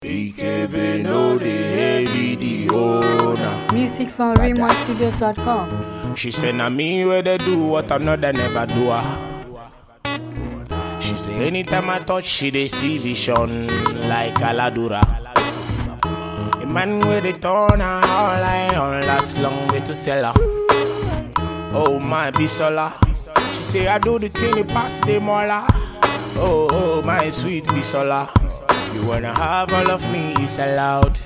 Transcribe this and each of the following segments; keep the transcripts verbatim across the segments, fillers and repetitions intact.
E K B no the heavy the owner. Music from Raymond Studios dot com. She said, "Na me where they do what another never do." She say, anytime I touch, she they see vision like Aladura. A man where they turn her all eye on last long way to sell her. Oh my Bisola. She say, I do the thing, it pass the mola. Oh, oh, my sweet Bisola. You wanna have all of me, it's allowed.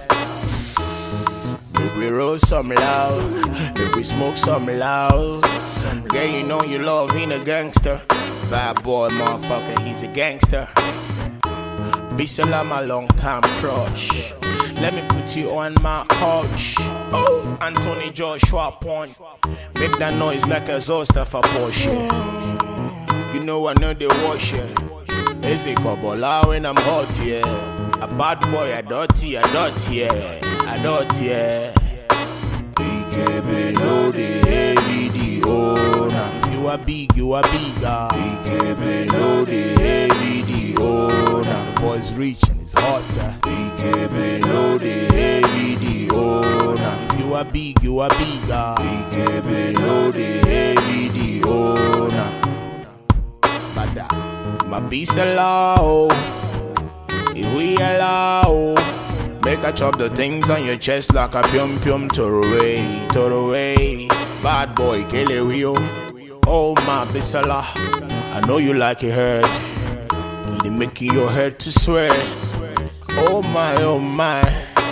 Make we roll some loud, make we smoke some loud. Girl, you know you love being a gangster. Bad boy, motherfucker, he's a gangster. Bisola, my long time crush. Let me put you on my couch. Oh, Anthony Joshua point. Make that noise like a Zosta for Porsche. You know I know they wash it. It's a Kobola when I'm hot, yeah. A bad boy, a dirty, a dirty, yeah. A dirty, yeah. E K B no the heavy the owner. If you are big, you are bigger. E K B no the heavy the owner. The boy's rich and it's hotter. E K B no the heavy the owner. If you are big, you are bigger. E K B no the heavy the owner. Bada. My Bisola, oh, if we allow, make a chop the things on your chest like a pium pium toroway, toroway. Bad boy, kill it, oh my Bisola, I know you like it hurt. You making your head to swear. Oh my, oh my.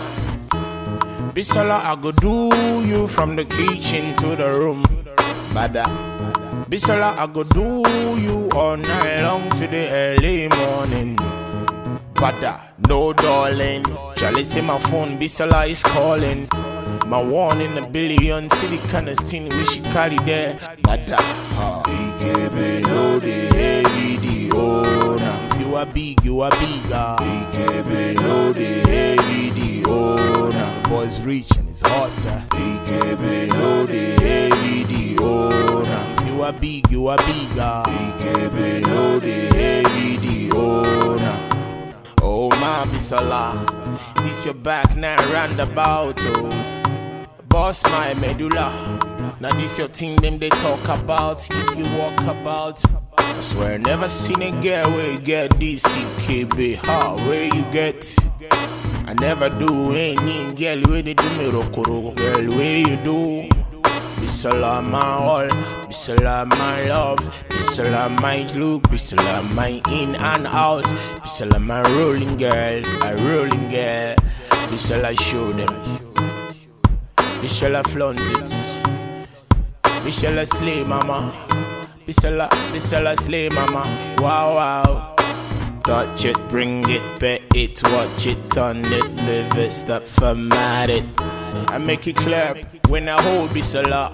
Bisola, I go do you from the kitchen to the room. Bada. Bisola, I go do you all night long to the early morning. Bada, no darling. Charlie say my phone, Bisola is calling. My one in a billion city kind of thing we should carry there. Bada, uh. E K B no the heavy the owner. If you are big, you are bigger. E K B no the heavy the owner. The boy's rich and it's hotter. E K B no the heavy the owner. You are big, you are bigger. E K B no the heavy the owner. Oh my Bisola, this your back now roundabout. Oh, boss my medulla. Now this your thing them they talk about. If you walk about, I swear I never seen a girl where you get this E K B. How where you get? I never do any girl where they do me rokoro. Girl where you do? Bisola my all, Bisola my love, Bisola my look, Bisola my in and out, Bisola my rolling girl, a rolling girl. Bisola show them, Bisola flaunt it, Bisola slay mama, Bisola, Bisola slay mama. Wow wow. Touch it, bring it, pay it, watch it, turn it, live it, stop format it. I make it clap when I hold Bisola.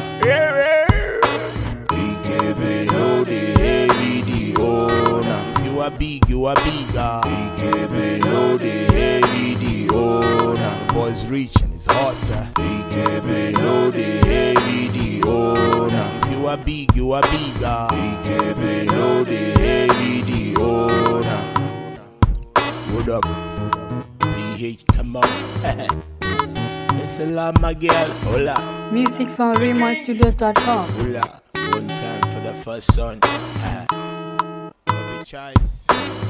E K B no the heavy the owner. If you are big, you are bigger. E K B no the heavy the owner. The boy's rich and it's hotter. E K B no the heavy the owner. If you are big, you are bigger. E K B no the heavy the owner. What up? P H, come on. It's a lot, my girl. Hola. Music from Raymond Studios dot com. Hola. One time for the first son. Bobby Choice.